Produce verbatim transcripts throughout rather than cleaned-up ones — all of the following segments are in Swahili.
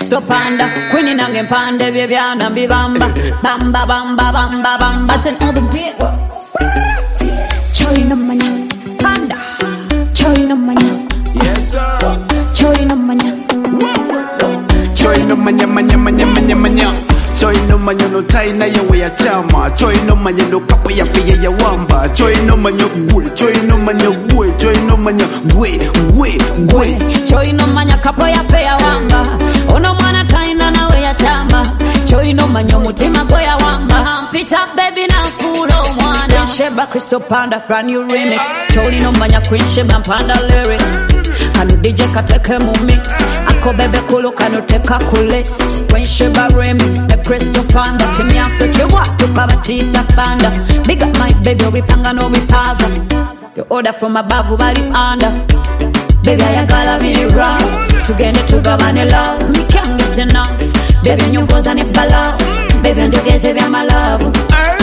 Crystal Panda, Queenie nange pande byebyana mbibamba, bamba bamba bamba bamba. Turn all the beat. Choi no manya, panda. Choi no manya, Yes sir. choi no manya. Choi no manya manya manya manya manya. Choi no manya no tai na yewe ya chama. Choi no manya no kapo ya fiye ya wamba. Choi no manya gwe, choi no manya gwe, choi no manya gwe, gwe, gwe. Choi no manya kapo ya fe ya wamba. Ono mwana taina na we ya chama. Choi no manya mutima gwe ya wamba. Pita baby na fulo mwana. Sheba Crystal Panda, brand new remix. Choi no manya Queen Sheba Panda lyrics. Kanu D J kateke mu mix. Ako bebe kulu kanu teka ku list. Queen Sheba remix, the Crystal Panda. Chimiaso chiwa tukaba chita panda. Big up my baby, we panga no we paza. You order from above, bali under. Baby, I gotta be right. Tugende tugabane love. Me can't get enough. Baby, nyongoza ni bala. Baby, ndogeze vya my love.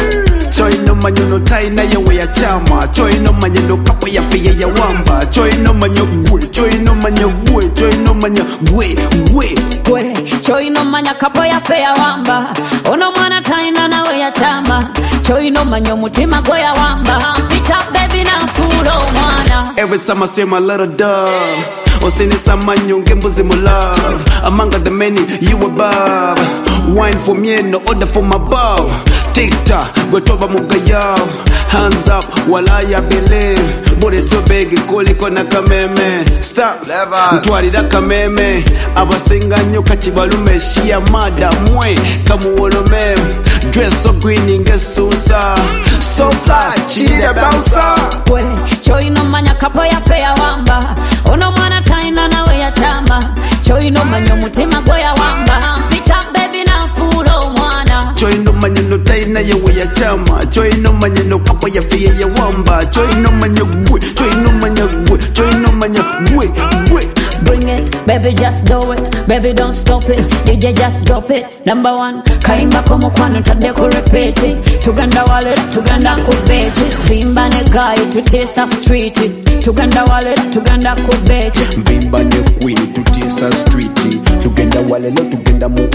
Choi no manya no tai na yewe ya chama. Choi no manya no kapo ya fiye ya wamba. Choi no manya gwe, choi no manya gwe, choi no manya gwe, gwe. Gwe, choi no manya kapo ya fe ya wamba. Ono mwana taina na we ya chama. Choi no manya mutima gwe ya wamba. Pita baby na fulo mwana. Every time I say my little dove, Osini samanyo ngembuzi mo love. Among the many you above. Wine for me no order from above. Tic-tac, we toba mugayav. Hands up, wala ya believe. Body too big, kuliko na kameme. Stop, mtuarida kameme. Abasinga nyoka chibalume. Shia mada mwe, kamu wolome. Dress so green ingesusa. So fly, chida bouncer. Gwe, choi no manya kapo ya fe ya wamba. Ono mwana taina na we ya chama. Choi no manya mutima gwe ya wamba. Pita baby na fulo mwana. Choi no manya no tai na yewe ya chama. Choi no manya no kapo ya fiye ya wamba. Choi no manya gwe, choi no manya gwe, choi no manya gwe, gwe. Bring it, baby just do it. Baby don't stop it, D J just drop it. Number one, kaimba komo kwanu tade ku repeat it. Tuganda wale, tuganda ku beach. Vimba ne guy to tesa street. Tuganda wale, tuganda ku beach. Vimba ne queen to tesa street. Tuganda wale lo tuganda mu.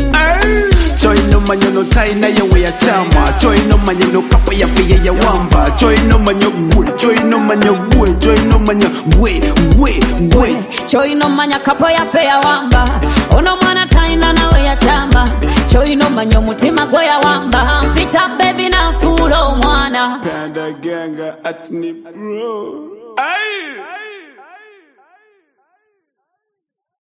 Choi no manya no tai na yewe ya chama. Choi no manya no kapo ya fiye ya wamba. Choi no manya gwe, choi no manya gwe, choi no manya gwe, gwe, gwe. Choi no manya kapo ya fe ya wamba. Ono mwana taina na we ya chama. Choi no manya mutima gwe ya wamba. Pita baby na fulo mwana. Panda ganga at ni bro. Aye.